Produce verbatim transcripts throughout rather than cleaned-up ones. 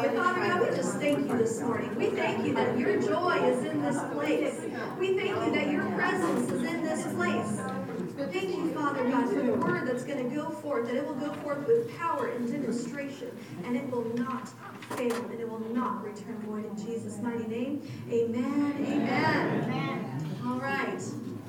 Hallelujah. Father God, we just thank you this morning. We thank you that your joy is in this place. We thank you that your presence is in this place. Thank you, Father God, for the word that's going to go forth, that it will go forth with power and demonstration, and it will not fail, and it will not return void in Jesus' mighty name. Amen, amen. Amen. All right.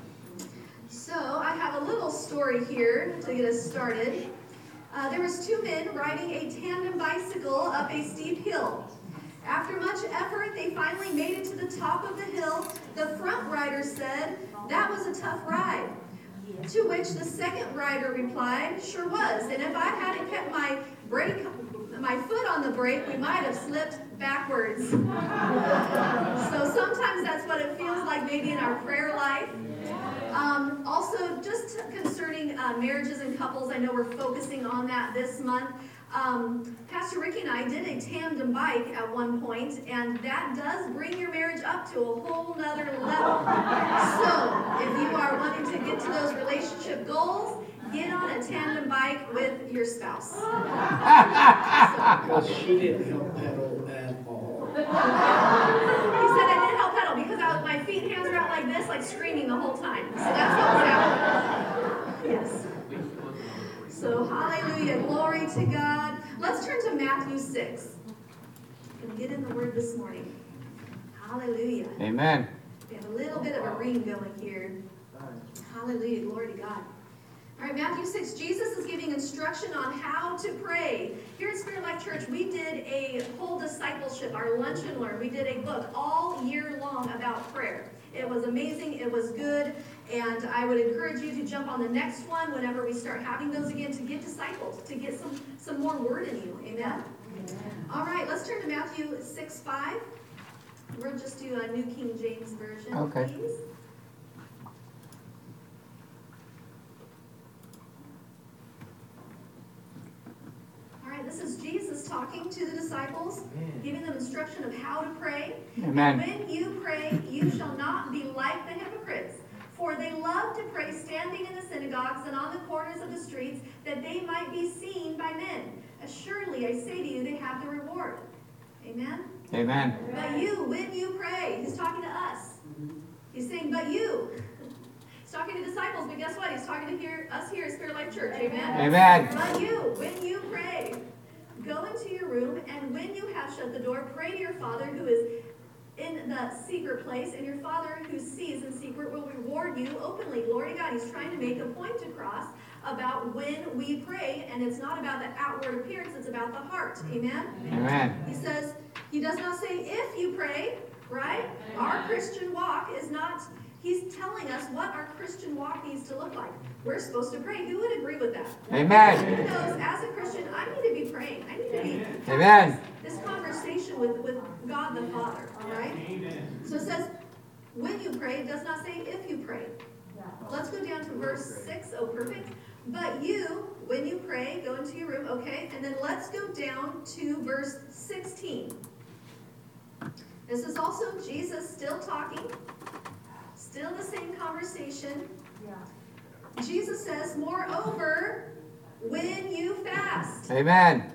So I have a little story here to get us started. Uh, there was two men riding a tandem bicycle up a steep hill. After much effort, they finally made it to the top of the hill. The front rider said, "That was a tough ride." To which the second rider replied, "Sure was, and if I hadn't kept my brake, my foot on the brake, we might have slipped backwards." So sometimes that's what it feels like maybe in our prayer life. Um, also, just concerning uh, marriages and couples, I know we're focusing on that this month. Um, Pastor Ricky and I did a tandem bike at one point, and that does bring your marriage up to a whole nother level. So, if you are wanting to get to those relationship goals, get on a tandem bike with your spouse. Because she didn't help pedal at all. He said I didn't help pedal because I was, my feet and hands were out like this, like screaming the whole time. So that's what was happening. Yes. So hallelujah, glory to God. Let's turn to Matthew six. And get in the word this morning. Hallelujah. Amen. We have a little bit of a ring going here. Hallelujah, glory to God. All right, Matthew six, Jesus is giving instruction on how to pray. Here at Spirit Life Church, we did a whole discipleship, our Lunch and Learn. We did a book all year long about prayer. It was amazing, it was good, and I would encourage you to jump on the next one whenever we start having those again to get discipled, to get some, some more word in you. Amen? Amen. All right, let's turn to Matthew six five. We'll just do a New King James Version, okay. please. This is Jesus talking to the disciples, giving them instruction of how to pray. Amen. When you pray, you shall not be like the hypocrites, for they love to pray standing in the synagogues and on the corners of the streets, that they might be seen by men. Assuredly, I say to you, they have the reward. Amen? Amen. But you, when you pray, he's talking to us. He's saying, but you. He's talking to disciples, but guess what? He's talking to here, us here at Spirit Life Church. Amen? Amen. But you, when you pray, go into your room, and when you have shut the door, pray to your Father who is in the secret place, and your Father who sees in secret will reward you openly. Glory to God. He's trying to make a point across about when we pray, and it's not about the outward appearance, it's about the heart. Amen? Amen. He says, he does not say if you pray, right? Our Christian walk is not, he's telling us what our Christian walk needs to look like. We're supposed to pray. Who would agree with that? Amen. Who knows, as a Christian, I need to be praying. I need to be Amen. This conversation with, with God the Father, all right? Amen. So it says, when you pray, it does not say if you pray. Let's go down to verse six. Oh, perfect. But you, when you pray, go into your room, okay? And then let's go down to verse sixteen. This is also Jesus still talking, still the same conversation. Yeah. Jesus says, moreover, when you fast. Amen.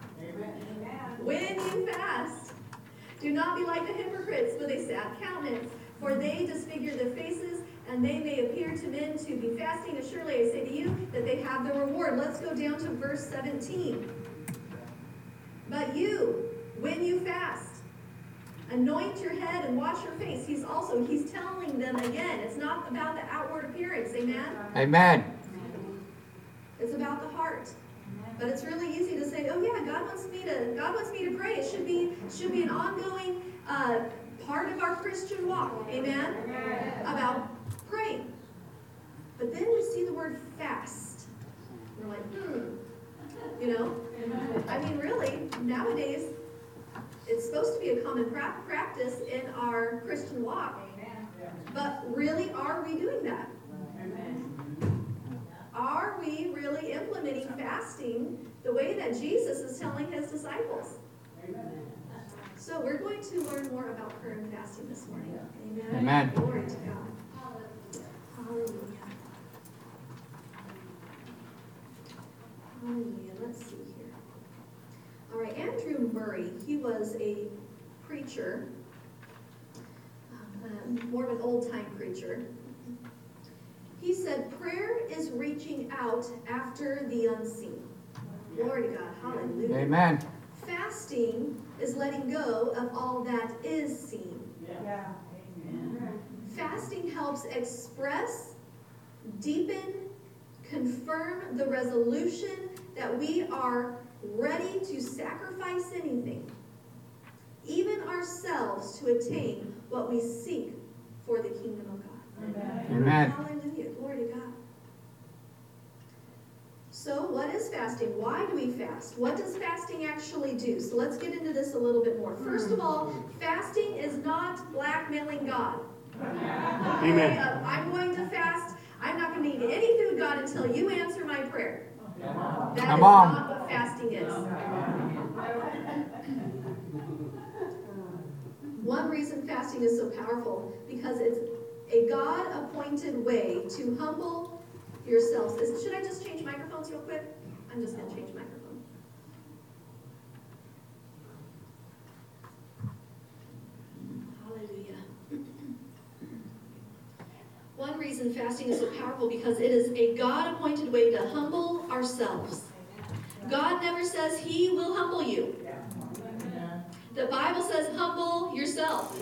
When you fast, do not be like the hypocrites with a sad countenance, for they disfigure their faces, and they may appear to men to be fasting. Surely I say to you that they have the reward. Let's go down to verse seventeen. But you, when you fast, anoint your head and wash your face. He's also, he's telling them again, it's not about the outward appearance. Amen? Amen. It's about the heart. But it's really easy to say, oh yeah, God wants me to, God wants me to pray. It should be, should be an ongoing uh, part of our Christian walk. Amen? About praying. But then we see the word fast. We're like, hmm. You know? I mean, really, nowadays, it's supposed to be a common pra- practice in our Christian walk. But really, are we doing that? Are we really implementing fasting the way that Jesus is telling his disciples? So we're going to learn more about prayer and fasting this morning. Amen. Amen. Glory to God. Hallelujah. Hallelujah. Let's see here. All right, Andrew Murray Murray. He was a preacher, um, more of an old-time preacher. He said, prayer is reaching out after the unseen. Glory to God. Hallelujah. Amen. Fasting is letting go of all that is seen. Yeah. Amen. Fasting helps express, deepen, confirm the resolution that we are ready to sacrifice anything, even ourselves, to attain what we seek for the kingdom of God. Amen. Hallelujah. Glory to God. So what is fasting? Why do we fast? What does fasting actually do? So let's get into this a little bit more. First of all, fasting is not blackmailing God. Amen. Uh, I'm going to fast. I'm not going to eat any food, God, until you answer my prayer. That Come is on. not what fasting is. One reason fasting is so powerful, because it's a God-appointed way to humble yourselves. Is, should I just change microphones real quick? I'm just going to change microphone. Hallelujah. One reason fasting is so powerful, because it is a God-appointed way to humble ourselves. God never says He will humble you. The Bible says humble yourself.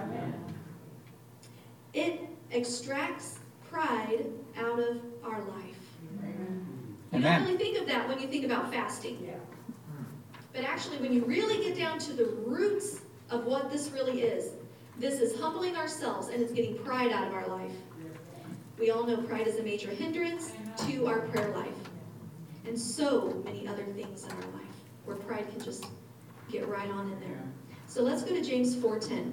It extracts pride out of our life. You don't really think of that when you think about fasting. But actually, when you really get down to the roots of what this really is, this is humbling ourselves, and it's getting pride out of our life. We all know pride is a major hindrance to our prayer life, and so many other things in our life where pride can just get right on in there. So let's go to James four ten.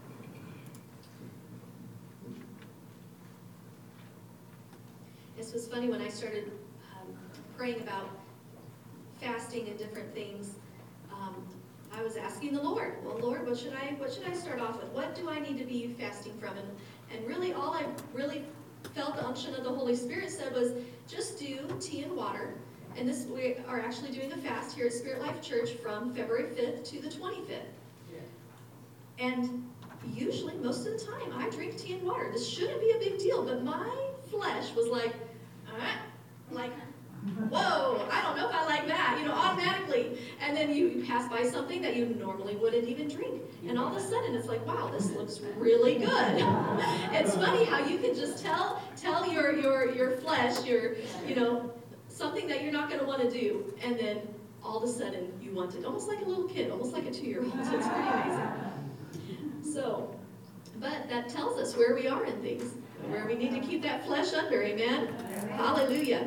This was funny when I started um, praying about fasting and different things. Um, I was asking the Lord, well, Lord, what should I what should I start off with? What do I need to be fasting from? And, and really, all I really felt the unction of the Holy Spirit said was, just do tea and water. And this, we are actually doing a fast here at Spirit Life Church from February fifth to the twenty-fifth. Yeah. And usually, most of the time, I drink tea and water. This shouldn't be a big deal, but my flesh was like, ah, like, whoa, I don't know if I like that, you know, automatically. And then you, you pass by something that you normally wouldn't even drink. And all of a sudden, it's like, wow, this looks really good. It's funny how you can just tell tell your, your, your flesh, your, you know, something that you're not going to want to do, and then all of a sudden you want it, almost like a little kid, almost like a two-year-old. It's pretty amazing. So, but that tells us where we are in things, where we need to keep that flesh under, amen? Hallelujah.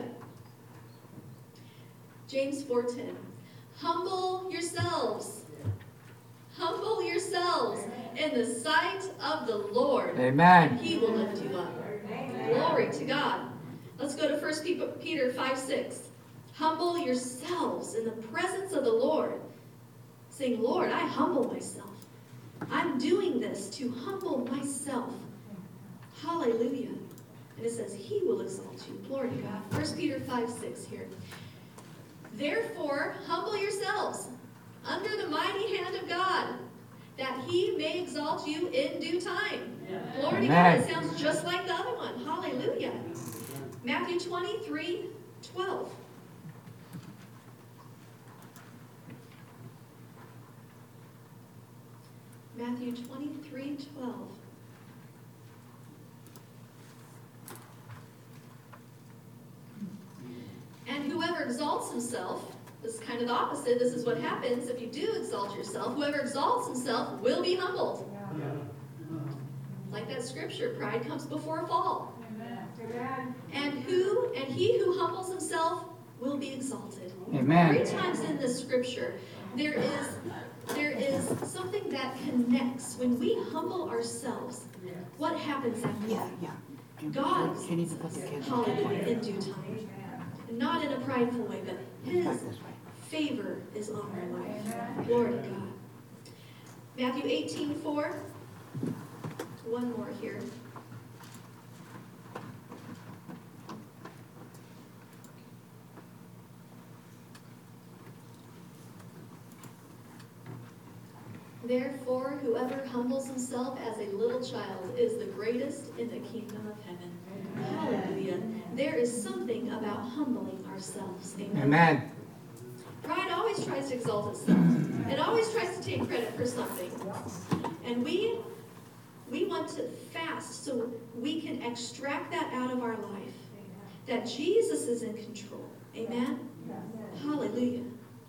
James four ten. Humble yourselves. Humble yourselves in the sight of the Lord. Amen. And He will lift you up. Glory to God. Let's go to First Peter five six. Humble yourselves in the presence of the Lord, saying, Lord, I humble myself. I'm doing this to humble myself. Hallelujah. And it says, He will exalt you. Glory to God. First Peter five six here. Therefore, humble yourselves under the mighty hand of God, that He may exalt you in due time. Glory to God. It sounds just like the other one. Hallelujah. Matthew twenty-three twelve. Matthew twenty-three twelve. And whoever exalts himself, this is kind of the opposite. This is what happens if you do exalt yourself. Whoever exalts himself will be humbled. Like that scripture, pride comes before a fall. Amen. And who and he who humbles himself will be exalted. Amen. Three times in this scripture, there is there is something that connects. When we humble ourselves, what happens after that? Yeah, yeah. God Can you put the kids hallelujah in due time. Not in a prideful way, but His favor is on our life. Glory to God. Matthew eighteen four. One more here. Therefore, whoever humbles himself as a little child is the greatest in the kingdom of heaven. Hallelujah. There is something about humbling ourselves. Amen. Amen. Pride always tries to exalt itself. It always tries to take credit for something. And we, we want to fast so we can extract that out of our life. That Jesus is in control. Amen? Hallelujah.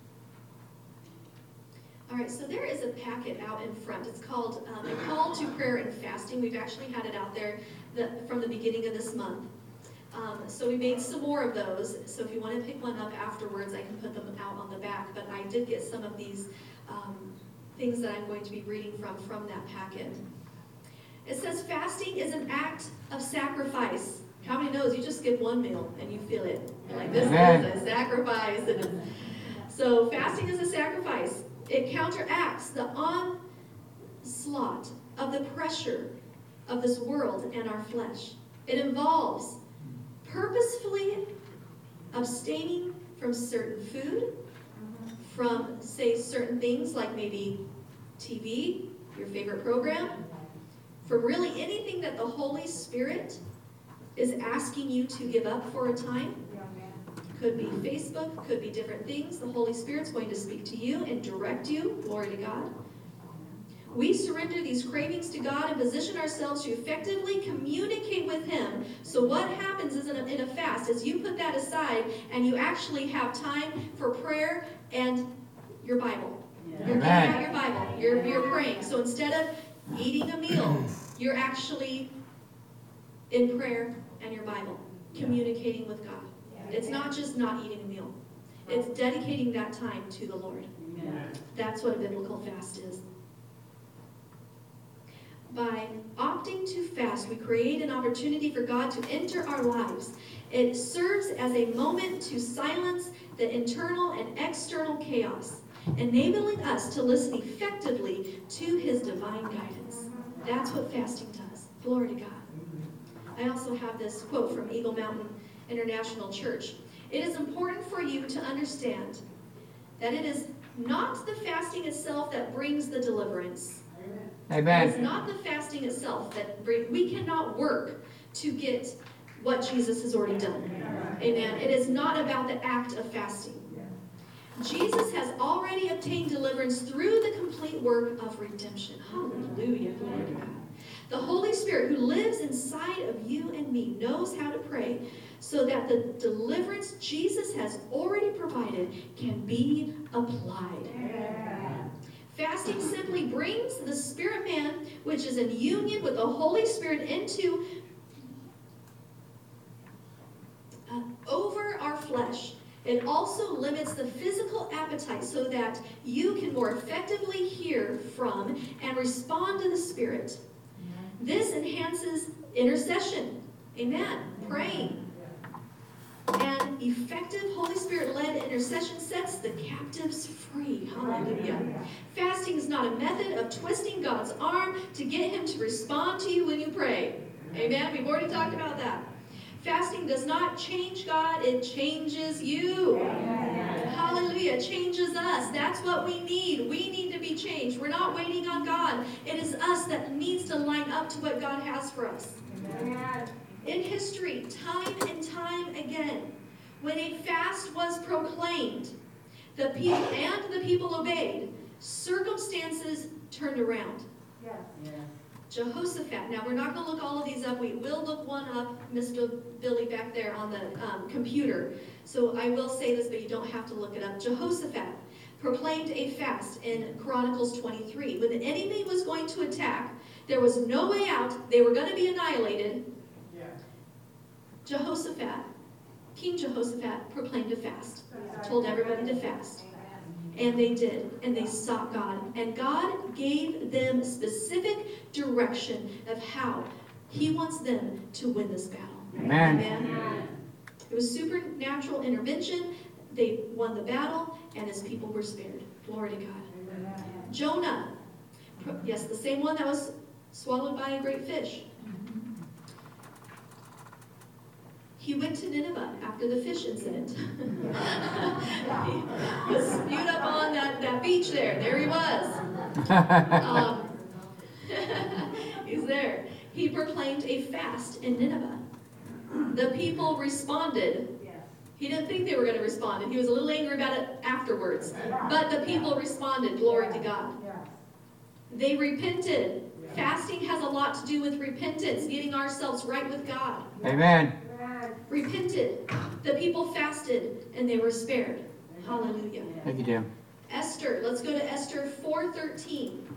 All right, so there is a packet out in front. It's called um, A Call to Prayer and Fasting. We've actually had it out there the, from the beginning of this month. Um, so we made some more of those. So if you want to pick one up afterwards, I can put them out on the back. But I did get some of these um, things that I'm going to be reading from from that packet. It says fasting is an act of sacrifice. How many knows you just skip one meal and you feel it? You're like, this Amen. is a sacrifice. And it's, so fasting is a sacrifice. It counteracts the onslaught of the pressure of this world and our flesh. It involves purposefully abstaining from certain food, from, say, certain things like maybe T V, your favorite program, from really anything that the Holy Spirit is asking you to give up for a time. Could be Facebook, could be different things. The Holy Spirit's going to speak to you and direct you. Glory to God. We surrender these cravings to God and position ourselves to effectively communicate with Him. So what happens is in a, in a fast is you put that aside and you actually have time for prayer and your Bible. You're getting out your Bible. You're, you're praying. So instead of eating a meal, you're actually in prayer and your Bible, communicating with God. It's not just not eating a meal. It's dedicating that time to the Lord. That's what a biblical fast is. By opting to fast, we create an opportunity for God to enter our lives. It serves as a moment to silence the internal and external chaos, enabling us to listen effectively to His divine guidance. That's what fasting does. Glory to God. I also have this quote from Eagle Mountain International Church. It is important for you to understand that it is not the fasting itself that brings the deliverance. Amen. It's not the fasting itself that bring, we cannot work to get what Jesus has already done. Amen. It is not about the act of fasting. Jesus has already obtained deliverance through the complete work of redemption. Hallelujah. Glory to God. The Holy Spirit who lives inside of you and me knows how to pray so that the deliverance Jesus has already provided can be applied. Fasting simply brings the spirit man, which is in union with the Holy Spirit, into uh, over our flesh. It also limits the physical appetite so that you can more effectively hear from and respond to the Spirit. This enhances intercession. Amen. Praying. And effective Holy Spirit-led intercession sets the captives free. Hallelujah. Fasting is not a method of twisting God's arm to get Him to respond to you when you pray. Amen. We've already talked about that. Fasting does not change God, it changes you. Hallelujah. It changes us. That's what we need. We need to be changed. We're not waiting on God. It is us that needs to line up to what God has for us. Amen. In history, time and time again, when a fast was proclaimed, the people and the people obeyed, circumstances turned around. Yes. Yes. Jehoshaphat. Now, we're not going to look all of these up. We will look one up, Mister Billy back there on the um, computer. So I will say this, but you don't have to look it up. Jehoshaphat proclaimed a fast in Chronicles twenty-three. When the enemy was going to attack, there was no way out. They were going to be annihilated. Yeah. Jehoshaphat, King Jehoshaphat, proclaimed a fast. Told everybody to fast. And they did, and they sought God. And God gave them specific direction of how He wants them to win this battle. Amen. Amen. It was supernatural intervention. They won the battle, and His people were spared. Glory to God. Jonah, yes, the same one that was swallowed by a great fish. He went to Nineveh after the fish incident. He was spewed up on that, that beach there. There he was. Um, he's there. He proclaimed a fast in Nineveh. The people responded. He didn't think they were going to respond, and he was a little angry about it afterwards. But the people responded, glory to God. They repented. Fasting has a lot to do with repentance, getting ourselves right with God. Amen. Repented. The people fasted, and they were spared. Hallelujah. Thank you, Jim. Esther. Let's go to Esther four thirteen.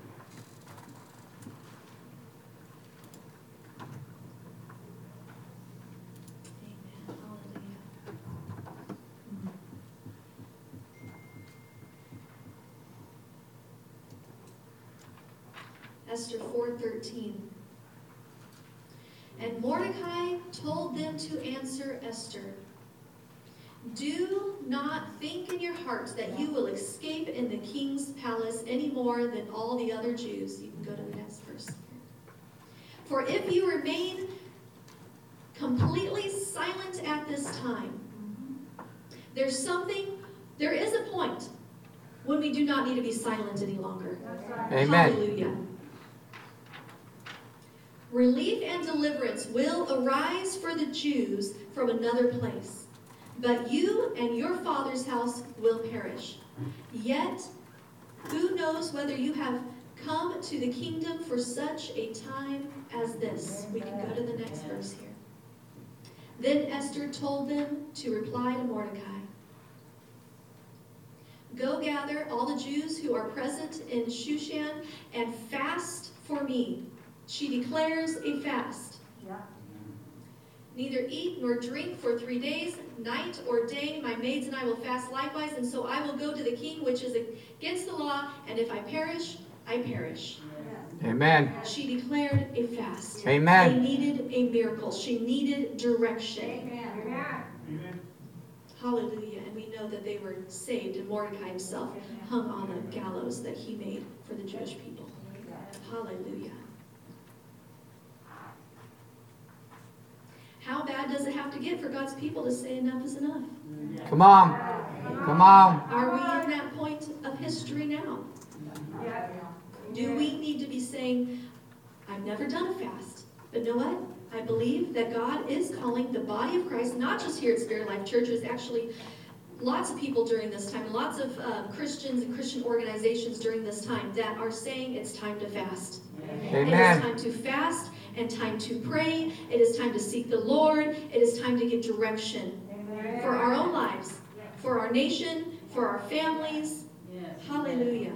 Amen. Hallelujah. Esther four thirteen. And Mordecai told them to answer Esther, do not think in your hearts that you will escape in the king's palace any more than all the other Jews. You can go to the next verse. For if you remain completely silent at this time, there's something, there is a point when we do not need to be silent any longer. Amen. Hallelujah. Relief and deliverance will arise for the Jews from another place, but you and your father's house will perish. Yet, who knows whether you have come to the kingdom for such a time as this? We can go to the next verse here. Then Esther told them to reply to Mordecai, go gather all the Jews who are present in Shushan and fast for me. She declares a fast. Yeah. Neither eat nor drink for three days, night or day. My maids and I will fast likewise, and so I will go to the king, which is against the law, and if I perish, I perish. Amen. She declared a fast. Amen. They needed a miracle. She needed direction. Amen. Hallelujah. And we know that they were saved, and Mordecai himself hung on the gallows that he made for the Jewish people. Hallelujah. How bad does it have to get for God's people to say enough is enough? Come on. Come on. Are we in that point of history now? Do we need to be saying, I've never done a fast, but know what? I believe that God is calling the body of Christ, not just here at Spirit Life Church, there's actually lots of people during this time, lots of uh, Christians and Christian organizations during this time that are saying it's time to fast. Amen. It is time to fast and time to pray. It is time to seek the Lord. It is time to get direction for our own lives, for our nation, for our families. Hallelujah.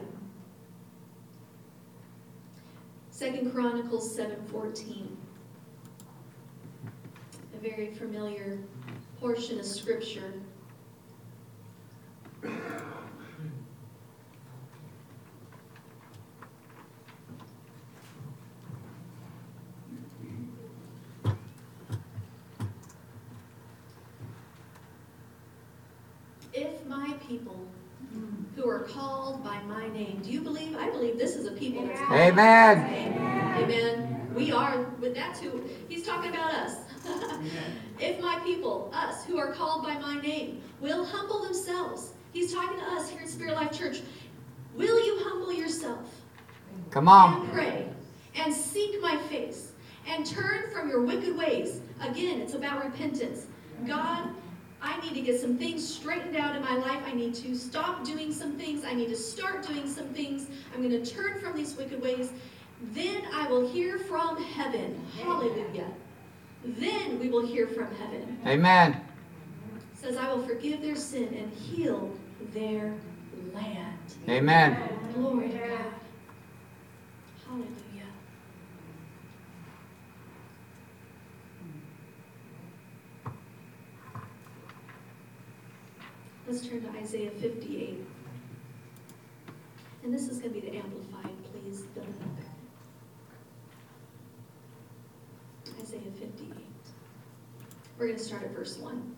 Second Chronicles seven fourteen. A very familiar portion of Scripture. If my people who are called by my name, do you believe? I believe this is a people that's called. Amen. Amen. Amen. We are, with that's who, he's talking about us. If my people, us, who are called by my name, will humble themselves. He's talking to us here at Spirit Life Church. Will you humble yourself? Come on. And pray and seek my face and turn from your wicked ways. Again, it's about repentance. God, I need to get some things straightened out in my life. I need to stop doing some things. I need to start doing some things. I'm going to turn from these wicked ways. Then I will hear from heaven. Hallelujah. Then we will hear from heaven. Amen. It says, I will forgive their sin and heal their land. Amen. Glory to God. Hallelujah. Let's turn to Isaiah fifty-eight. And this is going to be the Amplified, please. Bill. Isaiah fifty-eight. We're going to start at verse one.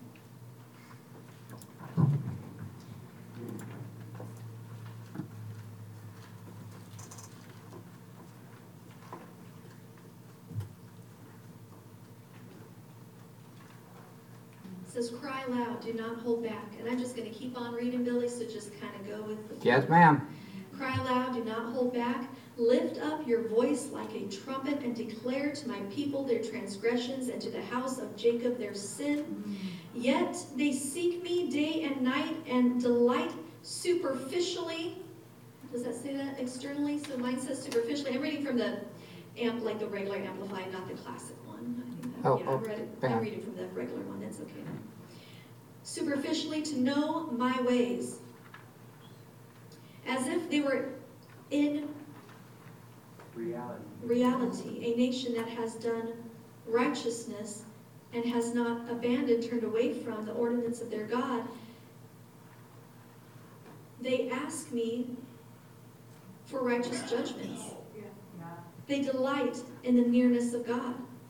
says, cry loud, do not hold back. And I'm just going to keep on reading, Billy, so just kind of go with the flow. Yes, ma'am. Cry loud, do not hold back. Lift up your voice like a trumpet and declare to my people their transgressions and to the house of Jacob their sin. Yet they seek me day and night and delight superficially. Does that say that? Externally? So mine says superficially. I'm reading from the amp, like the regular Amplified, not the classic one. I think that, Oh, yeah, oh, I'm, read it, yeah. I'm reading from the regular one. That's okay. Superficially to know my ways, as if they were in Reality. reality, a nation that has done righteousness and has not abandoned, turned away from the ordinance of their God. They ask me for righteous judgments. They delight in the nearness of God.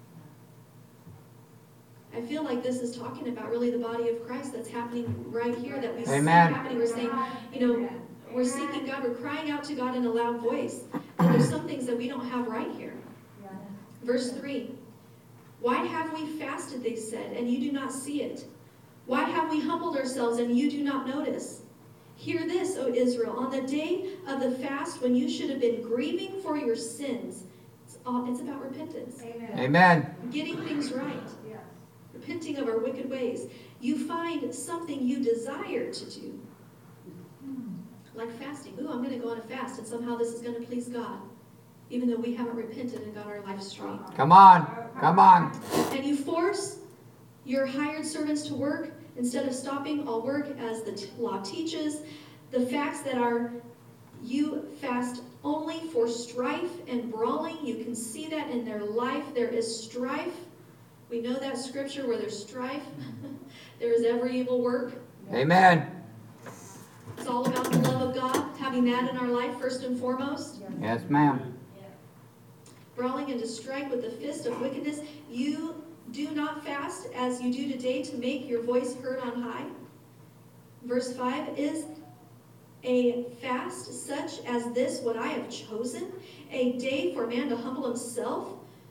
I feel like this is talking about really the body of Christ that's happening right here, that we see Amen. happening. We're saying, you know, we're seeking God, we're crying out to God in a loud voice. And there's some things that we don't have right here. Verse three, why have we fasted, they said, and you do not see it? Why have we humbled ourselves and you do not notice? Hear this, O Israel, on the day of the fast when you should have been grieving for your sins. It's, all, it's about repentance. Amen. Amen. Getting things right. Yes. Repenting of our wicked ways. You find something you desire to do. Like fasting. Ooh, I'm going to go on a fast, and somehow this is going to please God. Even though we haven't repented and got our life straight. Come on. Come on. And you force your hired servants to work instead of stopping all work as the t- law teaches. The facts that are, you fast only for strife and brawling. You can see that in their life. There is strife. We know that scripture where there's strife. There is every evil work. Amen. It's all about the love of God, having that in our life first and foremost. Yes, ma'am. Brawling and to strike with the fist of wickedness. You do not fast as you do today to make your voice heard on high. Verse five, is a fast such as this what I have chosen? A day for man to humble himself?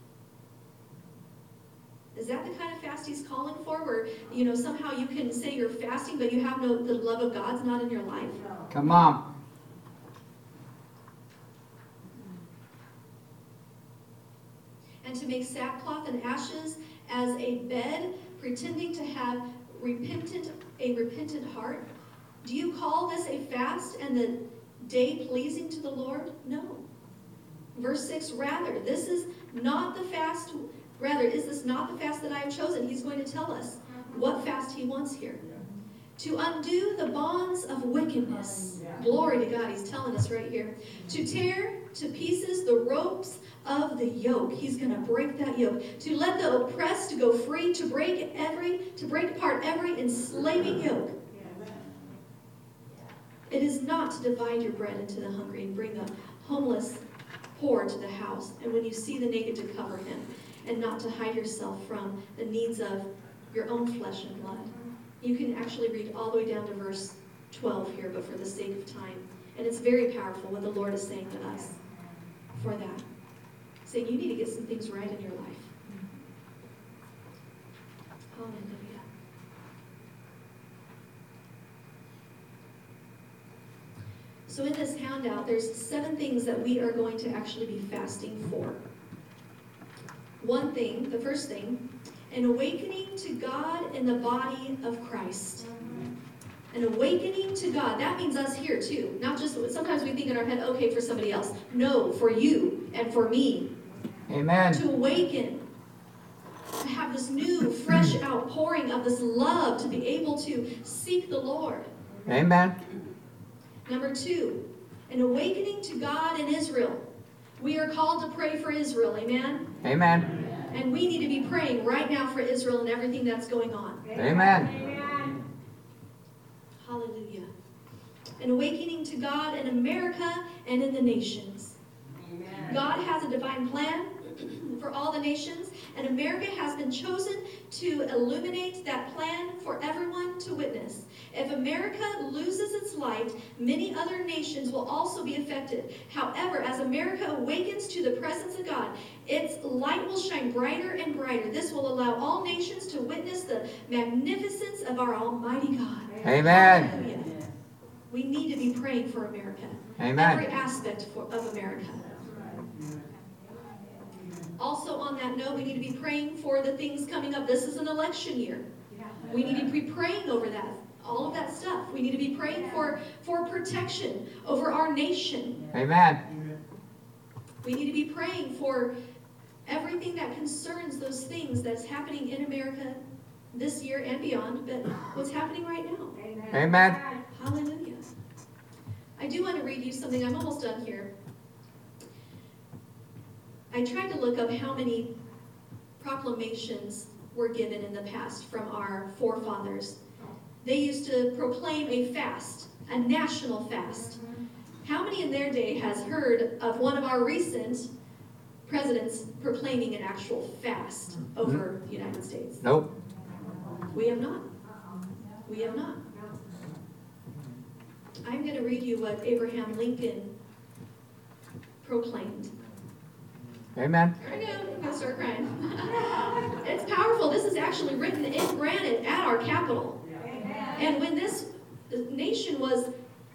Is that the kind of fast he's calling for, where, you know, somehow you can say you're fasting, but you have no, the love of God's not in your life? Come on. And to make sackcloth and ashes as a bed, pretending to have repentant a repentant heart? Do you call this a fast and the day pleasing to the Lord? No. Verse six, rather, this is not the fast, rather, is this not the fast that I have chosen? He's going to tell us what fast he wants here. To undo the bonds of wickedness. Glory to God, he's telling us right here. To tear to pieces the ropes of the yoke. He's going to break that yoke. To let the oppressed go free, to break every, to break apart every enslaving yoke. It is not to divide your bread into the hungry and bring the homeless poor to the house, and when you see the naked to cover him, and not to hide yourself from the needs of your own flesh and blood. You can actually read all the way down to verse twelve here, but for the sake of time. And it's very powerful what the Lord is saying to us for that. Saying you need to get some things right in your life. Hallelujah. So in this handout, there's seven things that we are going to actually be fasting for. One thing, the first thing, an awakening to God in the body of Christ. An awakening to God. That means us here too. Not just, sometimes we think in our head, okay, for somebody else. No, for you and for me. Amen. To awaken. To have this new, fresh outpouring of this love. To be able to seek the Lord. Amen. Number two, an awakening to God in Israel. We are called to pray for Israel. Amen? Amen. And we need to be praying right now for Israel and everything that's going on. Amen. Amen. Hallelujah. An awakening to God in America and in the nations. Amen. God has a divine plan for all the nations, and America has been chosen to illuminate that plan for everyone to witness. If America loses its light, many other nations will also be affected. However, as America awakens to the presence of God, its light will shine brighter and brighter. This will allow all nations to witness the magnificence of our Almighty God. Amen. Hallelujah. We need to be praying for America. Amen. Every aspect for, of America. Also on that note, we need to be praying for the things coming up. This is an election year. We need to be praying over that. All of that stuff. We need to be praying for, for protection over our nation. Amen. We need to be praying for everything that concerns those things that's happening in America this year and beyond, but what's happening right now. Amen. Hallelujah. I do want to read you something. I'm almost done here. I tried to look up how many proclamations were given in the past from our forefathers. They used to proclaim a fast, a national fast. How many in their day has heard of one of our recent presidents proclaiming an actual fast over the United States? Nope. We have not. We have not. I'm going to read you what Abraham Lincoln proclaimed. Amen. Here I go. I'm going to start crying. It's powerful. This is actually written in granite at our Capitol. And when this nation was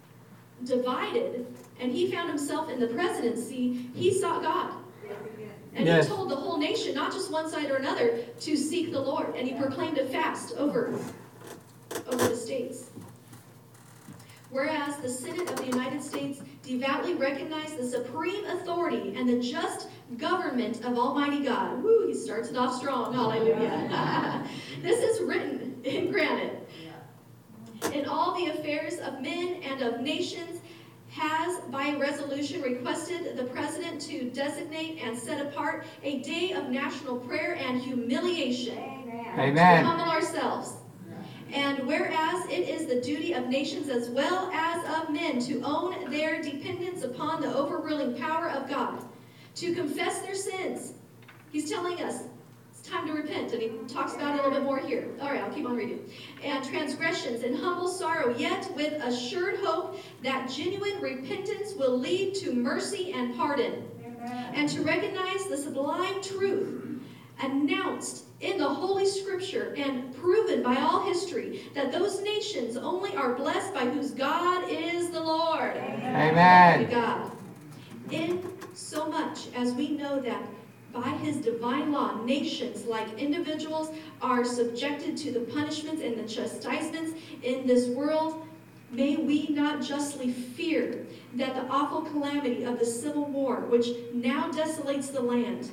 divided and he found himself in the presidency, he sought God. And Yes. he told the whole nation, not just one side or another, to seek the Lord. And he proclaimed a fast over, over the states. Whereas the Senate of the United States devoutly recognized the supreme authority and the just government of Almighty God. Woo, he starts it off strong. Hallelujah. This is written in granite. In all the affairs of men and of nations, has by resolution requested the President to designate and set apart a day of national prayer and humiliation. Amen. To humble ourselves. And whereas it is the duty of nations as well as of men to own their dependence upon the overruling power of God, to confess their sins. He's telling us it's time to repent, and he talks about it a little bit more here. All right, I'll keep on reading. And transgressions and humble sorrow, yet with assured hope that genuine repentance will lead to mercy and pardon. Amen. And to recognize the sublime truth announced in the Holy Scripture and proven by all history that those nations only are blessed by whose God is the Lord. Amen. God. In so much as we know that by his divine law, nations like individuals are subjected to the punishments and the chastisements in this world, may we not justly fear that the awful calamity of the civil war, which now desolates the land,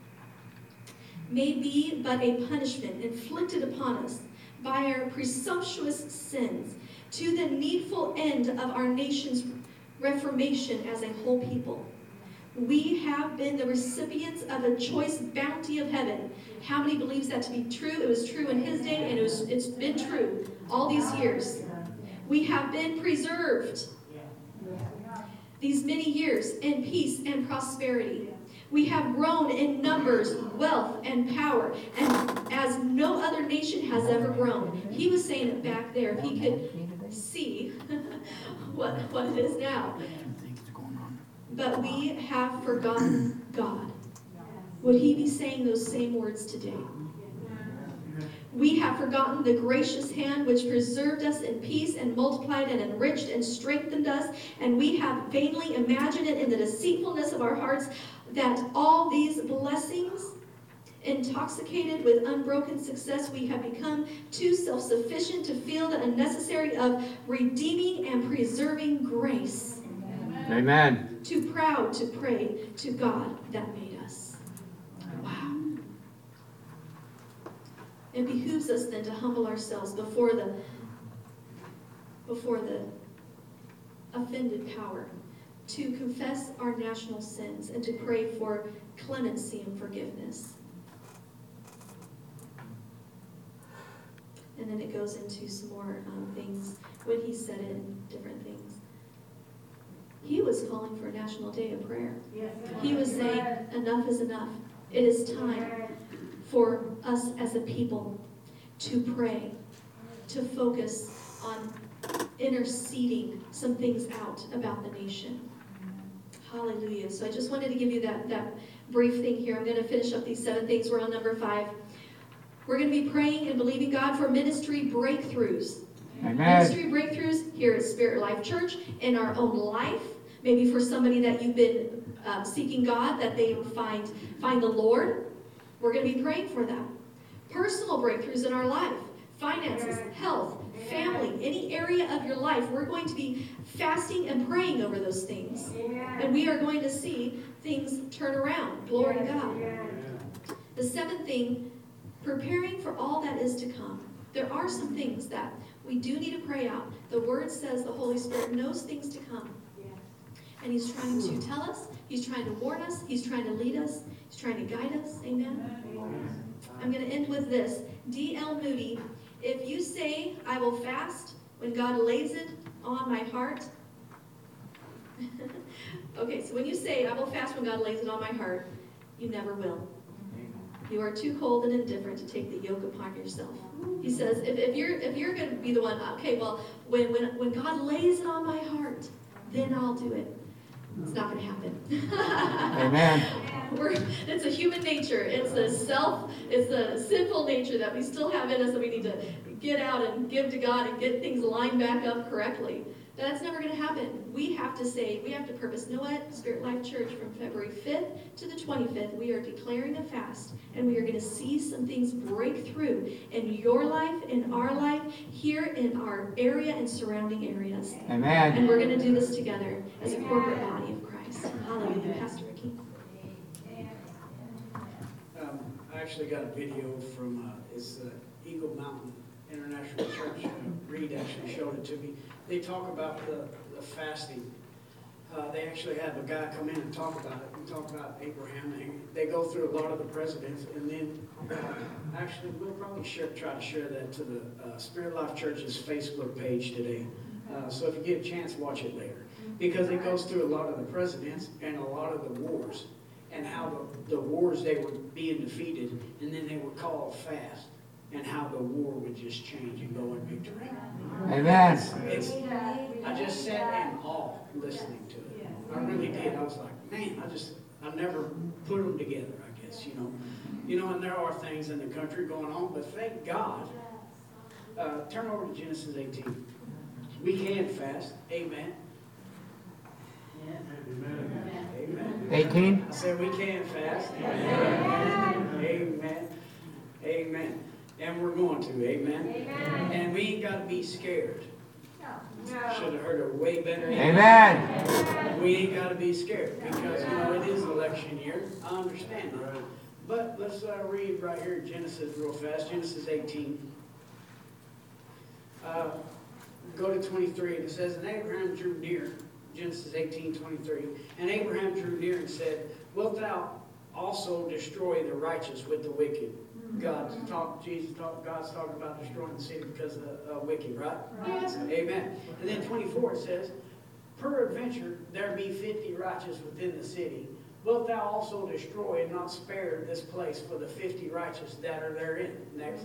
may be but a punishment inflicted upon us by our presumptuous sins to the needful end of our nation's reformation as a whole people. We have been the recipients of a choice bounty of heaven. How many believes that to be true? It was true in his day, and it was, it's been true all these years. We have been preserved these many years in peace and prosperity. We have grown in numbers, wealth, and power, and as no other nation has ever grown. He was saying it back there. If he could see what, what it is now. But we have forgotten God. Would he be saying those same words today? We have forgotten the gracious hand which preserved us in peace and multiplied and enriched and strengthened us, and we have vainly imagined it in the deceitfulness of our hearts that all these blessings, intoxicated with unbroken success, we have become too self-sufficient to feel the necessity of redeeming and preserving grace. Amen. Too proud to pray to God that made us. Wow. It behooves us then to humble ourselves before the before the offended power, to confess our national sins, and to pray for clemency and forgiveness. And then it goes into some more um, things when he said it and different things. He was calling for a national day of prayer. He was saying, enough is enough. It is time for us as a people to pray, to focus on interceding some things out about the nation. Hallelujah. So I just wanted to give you that, that brief thing here. I'm going to finish up these seven things. We're on number five. We're going to be praying and believing God for ministry breakthroughs. Amen. Ministry breakthroughs here at Spirit Life Church in our own life. Maybe for somebody that you've been um, seeking God, that they find, find the Lord. We're going to be praying for them. Personal breakthroughs in our life. Finances, health, family, any area of your life. We're going to be fasting and praying over those things. And we are going to see things turn around. Glory to God. The seventh thing, preparing for all that is to come. There are some things that we do need to pray out. The Word says the Holy Spirit knows things to come. And He's trying to tell us. He's trying to warn us. He's trying to lead us. He's trying to guide us. Amen? I'm going to end with this. D L Moody, if you say, I will fast when God lays it on my heart. Okay, so when you say, I will fast when God lays it on my heart, you never will. You are too cold and indifferent to take the yoke upon yourself. He says, if, if you're if you're going to be the one, okay, well, when, when, when God lays it on my heart, then I'll do it. It's not going to happen. Amen. We're, it's a human nature. It's a self, it's a sinful nature that we still have in us that we need to get out and give to God and get things lined back up correctly. That's never going to happen. We have to say, we have to purpose. You know what? Spirit Life Church, from February fifth to the twenty-fifth, we are declaring a fast, and we are going to see some things break through in your life, in our life, here in our area and surrounding areas. Amen. And we're going to do this together as a corporate body of Christ. Hallelujah. Pastor Ricky. Um, I actually got a video from uh, it's uh, Eagle Mountain International Church. Uh, Reed actually showed it to me. They talk about the, the fasting. Uh, they actually have a guy come in and talk about it. And talk about Abraham. They, they go through a lot of the presidents, and then uh, actually we'll probably share, try to share that to the uh, Spirit Life Church's Facebook page today. Uh, so if you get a chance, watch it later, because it goes through a lot of the presidents and a lot of the wars, and how the, the wars they were being defeated, and then they would call a fast, and how the war would just change and go in victory. Amen. It's, I just sat in awe listening to it. I really did. I was like, man, I just, I never put them together, I guess, you know. You know, and there are things in the country going on, but thank God. Uh, turn over to Genesis eighteen. We can fast. Amen. Amen. Amen. eighteen. I said we can fast. Amen. Amen. Amen. And we're going to. Amen. Amen. And we ain't got to be scared. Should have heard it way better. Amen. We ain't got to be scared because, you know, it is election year. I understand that. But let's uh, read right here Genesis real fast. Genesis eighteen. Uh, go to twenty-three. And it says, and Abraham drew near. Genesis eighteen, twenty-three. And Abraham drew near and said, wilt thou also destroy the righteous with the wicked? God's talk, Jesus talk, God's talking about destroying the city because of the uh, wicked, right? Yes. Amen. And then twenty-four it says, peradventure there be fifty righteous within the city. Wilt thou also destroy and not spare this place for the fifty righteous that are therein? Next.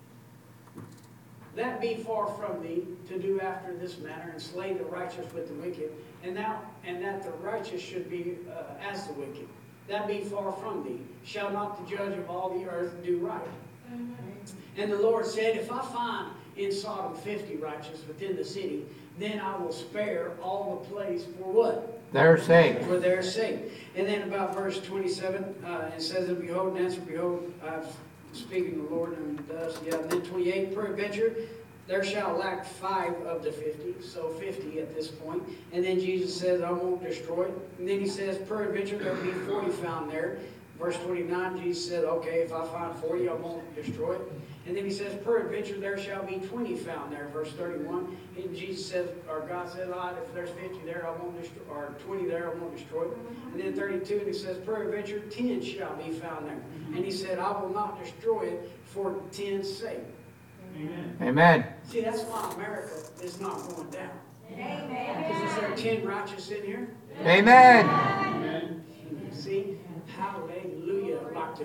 That be far from thee to do after this manner and slay the righteous with the wicked, and thou and that the righteous should be uh, as the wicked. That be far from thee. Shall not the judge of all the earth do right? Mm-hmm. And the Lord said, if I find in Sodom fifty righteous within the city, then I will spare all the place for what? Their sake. For their sake. And then about verse twenty-seven, uh, it says, and behold, and answer, behold, I've speaking the Lord, and does, yeah. And then twenty-eight, peradventure, there shall lack five of the fifty, so fifty at this point. And then Jesus says, I won't destroy it. And then he says, peradventure, there will be forty found there. Verse twenty-nine, Jesus said, okay, if I find forty, I won't destroy it. And then he says, peradventure, there shall be twenty found there. Verse thirty-one, and Jesus says, or God says, ah, if there's fifty there, I won't destroy, or twenty there, I won't destroy it. And then thirty-two, and he says, peradventure, ten shall be found there. And he said, I will not destroy it for ten's sake. Amen. Amen. See, that's why America is not going down. Amen. Because is there ten righteous in here? Amen. See, hallelujah, like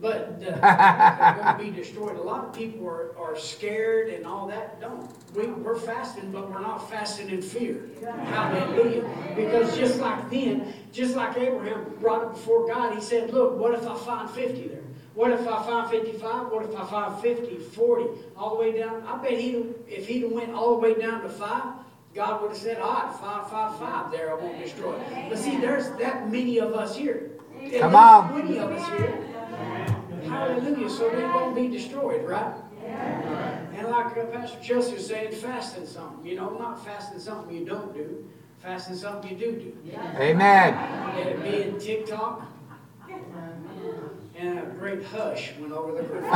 But uh, they're going to be destroyed. A lot of people are, are scared and all that. Don't. We, we're fasting, but we're not fasting in fear. Hallelujah. Because just like then, just like Abraham brought it before God, he said, look, what if I find fifty there? What if I find fifty-five? What if I find fifty, forty, all the way down? I bet he, if he'd have went all the way down to five, God would have said, all right, five, five, five there, I won't destroy it. But see, there's that many of us here. Come on. Many of us here. Hallelujah. So they won't be destroyed, right? And like uh, Pastor Chelsea was saying, fasting something. You know, not fasting something you don't do. Fasting something you do do. Amen. It being TikTok. And a great hush went over the group. uh,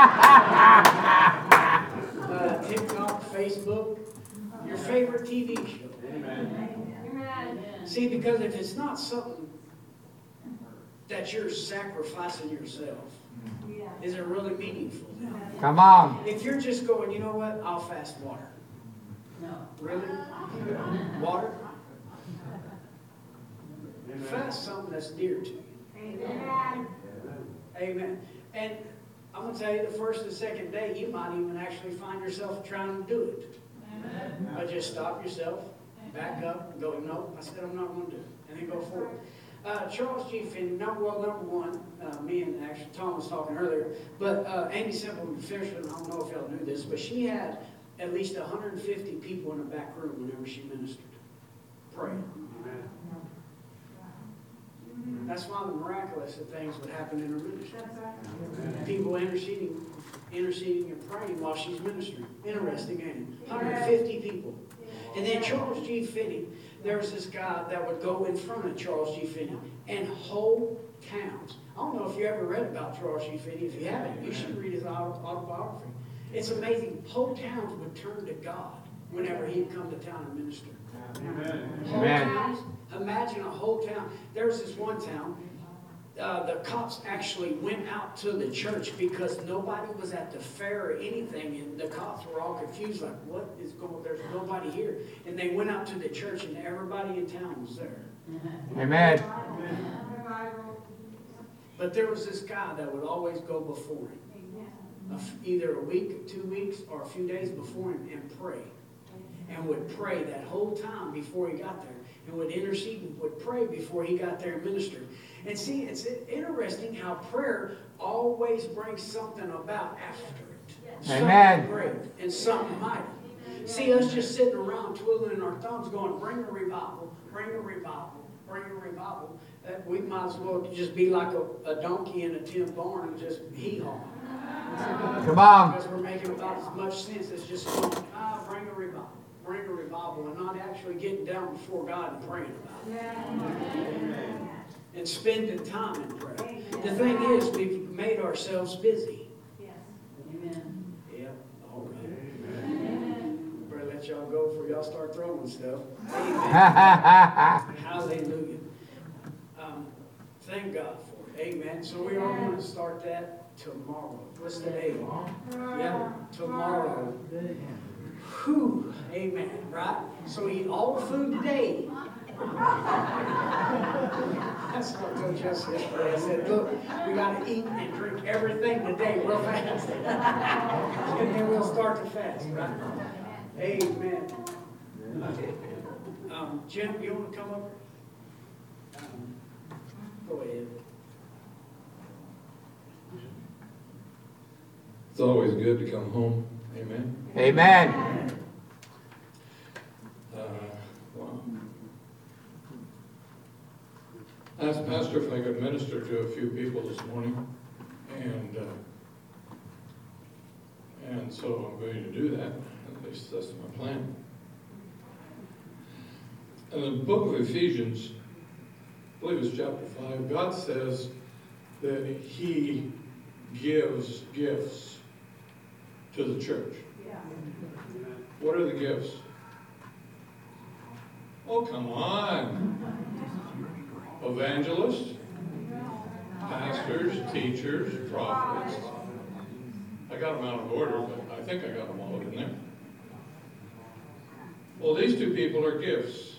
TikTok, Facebook, your favorite T V show. Amen. See, because if it's not something that you're sacrificing yourself, is it really meaningful then? Come on. If you're just going, you know what, I'll fast water. No. Really? Water? Fast something that's dear to you. Amen. Amen. And I'm going to tell you, the first and second day, you might even actually find yourself trying to do it. Amen. But just stop yourself, back up, and go, no, I said I'm not going to do it. And then go forward. Uh, Charles G. Finney, number, well, number one, uh, me and actually Tom was talking earlier, but uh, Amy Semple McPherson, I don't know if y'all knew this, but she had at least one hundred fifty people in the back room whenever she ministered, praying. That's why the miraculous things would happen in her ministry. People interceding, interceding and praying while she's ministering. Interesting, ain't it? one hundred fifty people. And then Charles G. Finney, there was this guy that would go in front of Charles G. Finney, and whole towns. I don't know if you ever read about Charles G. Finney. If you haven't, you should read his autobiography. It's amazing. Whole towns would turn to God whenever he'd come to town and minister. Amen. Whole Amen. towns. Imagine a whole town. There was this one town. Uh, the cops actually went out to the church because nobody was at the fair or anything, and the cops were all confused, like, what is going? There's nobody here. And they went out to the church, and everybody in town was there. Amen. But there was this guy that would always go before him, a f- either a week, two weeks, or a few days before him, and pray, and would pray that whole time before he got there, and would intercede and would pray before he got there and ministered. And see, it's interesting how prayer always brings something about after it. Something Amen. great and something mighty. See, us just sitting around twiddling our thumbs going, bring a revival, bring a revival, bring a revival. That we might as well just be like a, a donkey in a tin barn and just hee-haw. Come on. Because we're making about as much sense as just going, ah, bring a revival, bring a revival, and not actually getting down before God and praying about it. And spending time in prayer. The thing is, we've made ourselves busy. Amen. Yeah, all right. Better let y'all go before y'all start throwing stuff. Amen. Hallelujah. Um, thank God for it. Amen. So we are going to start that tomorrow. What's the date? Yeah, tomorrow. Whew. Amen. Right? So eat all the food today. That's what I told Jesse yesterday. I said, look, we got to eat and drink everything today real fast. And then we'll start to fast, right? Amen. Um, Jim, you want to come up? Um, go ahead. It's always good to come home. Amen. Amen. Uh, wow. I asked Pastor if I could minister to a few people this morning, and uh, and so I'm going to do that. At least that's my plan. In the book of Ephesians, I believe it's chapter five, God says that He gives gifts to the church. What are the gifts? Oh, come on. Evangelists, pastors, teachers, prophets. I got them out of order, but I think I got them all in there. Well, these two people are gifts.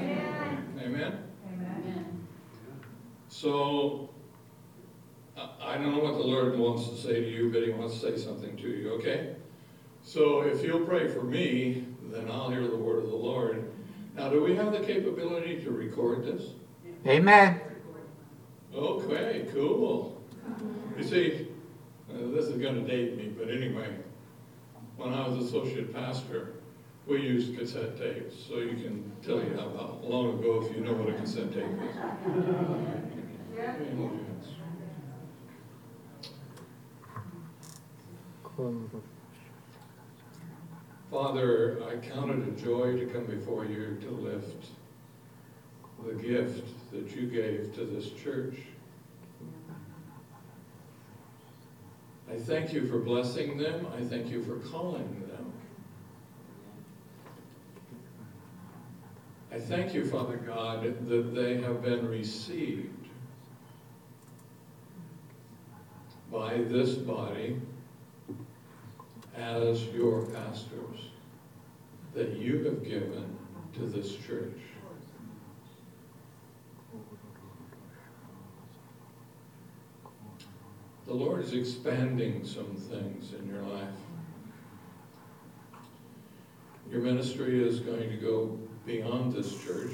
Amen. Amen. Amen. So, I I don't know what the Lord wants to say to you, but he wants to say something to you, okay? So if you'll pray for me, then I'll hear the word of the Lord. Now, do we have the capability to record this? Amen. Okay, cool. You see, uh, this is going to date me, but anyway, when I was associate pastor, we used cassette tapes, so you can tell you how long ago if you know what a cassette tape is. Father, I count it a joy to come before you to lift the gift that you gave to this church. I thank you for blessing them. I thank you for calling them. I thank you, Father God, that they have been received by this body as your pastors that you have given to this church. The Lord is expanding some things in your life. Your ministry is going to go beyond this church,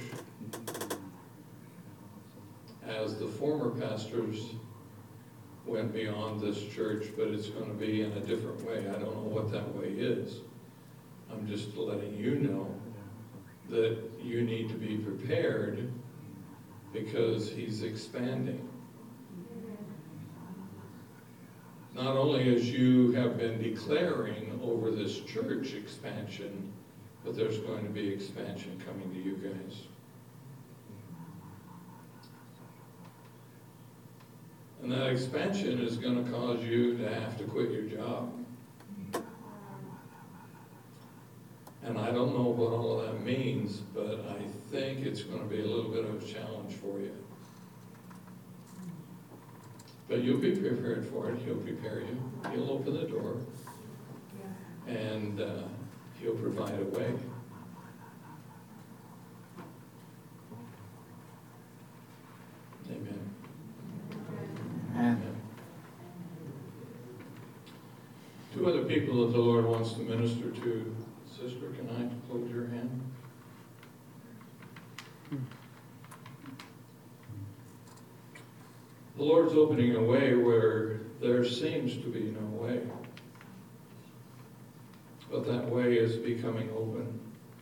as the former pastors went beyond this church, but it's going to be in a different way. I don't know what that way is. I'm just letting you know that you need to be prepared because he's expanding. Not only as you have been declaring over this church expansion, but there's going to be expansion coming to you guys. And that expansion is going to cause you to have to quit your job. And I don't know what all of that means, but I think it's going to be a little bit of a challenge for you. But you'll be prepared for it. He'll prepare you. He'll open the door. And uh, he'll provide a way. Amen. Amen. Two other people that the Lord wants to minister to. Sister, can I hold your hand? The Lord's opening a way where there seems to be no way. But that way is becoming open.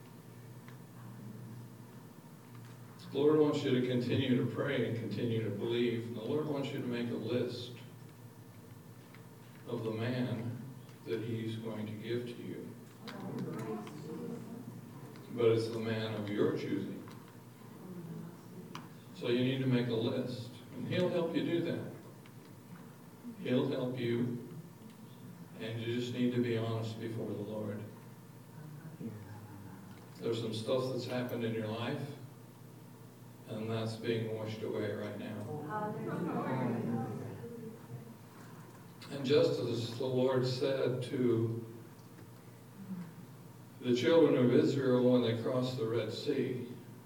The Lord wants you to continue to pray and continue to believe. And the Lord wants you to make a list of the man that he's going to give to you. But it's the man of your choosing. So you need to make a list. And he'll help you do that. He'll help you. And you just need to be honest before the Lord. There's some stuff that's happened in your life, and that's being washed away right now. And just as the Lord said to the children of Israel when they crossed the Red Sea,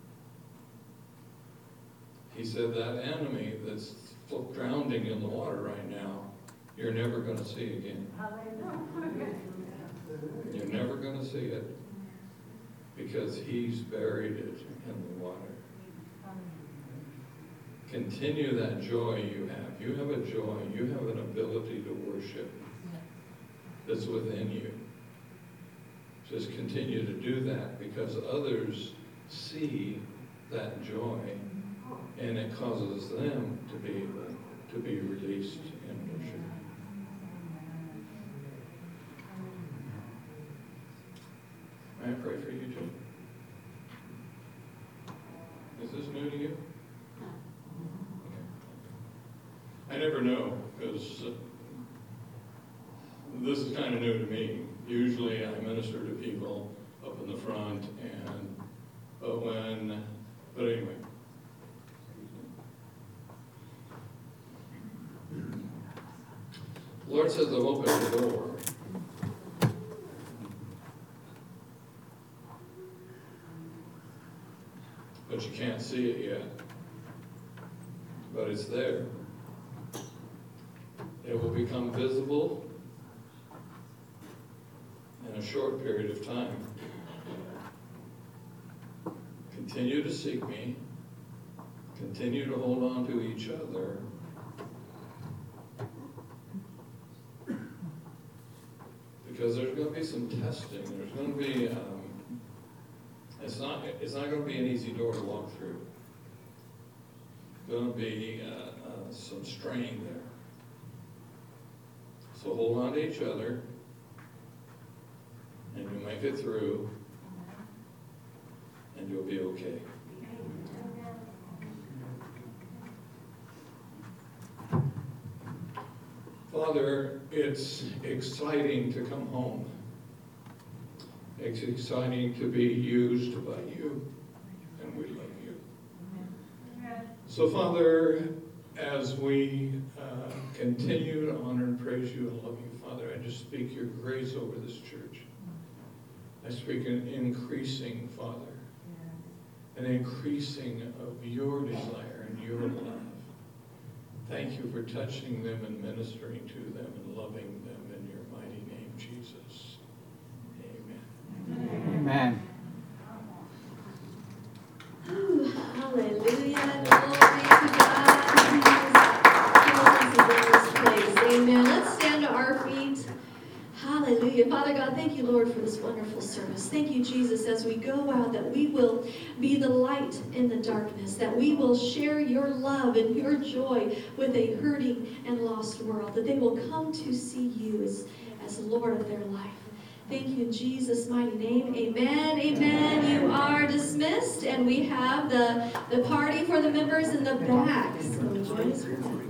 he said that enemy that's drowning in the water right now, you're never going to see again. You're never going to see it because he's buried it in the water. Continue that joy you have. You have a joy. You have an ability to worship that's within you. Just continue to do that because others see that joy and it causes them to be able to be released in worship. May I pray for you too? Is this new to you? I never know, because uh, this is kind of new to me. Usually I minister to people up in the front, and but when, but anyway. The Lord says I've opened the door. But you can't see it yet. But it's there. It will become visible in a short period of time. Continue to seek me. Continue to hold on to each other. Because there's going to be some testing. There's going to be, um, it's not, it's not going to be an easy door to walk through. Going to be uh, uh, some strain there. So hold on to each other, and you'll make it through, and you'll be okay. Father, it's exciting to come home. It's exciting to be used by you, and we love you. So, Father, as we uh, continue to honor and praise you and love you, Father, I just speak your grace over this church. I speak an increasing, Father, an increasing of your desire and your love. Thank you for touching them and ministering to them and loving them in your mighty name, Jesus. Amen. Amen. Ooh, hallelujah. Glory to God. His presence is in this place. Amen. Let's stand to our feet. Hallelujah. Father God, thank you, Lord, for this wonderful service. Thank you, Jesus, as we go out, that we will be the light in the darkness, that we will share your love and your joy with a hurting and lost world, that they will come to see you as, as Lord of their life. Thank you in Jesus' mighty name. Amen. Amen. You are dismissed, and we have the, the party for the members in the back. So join us for that.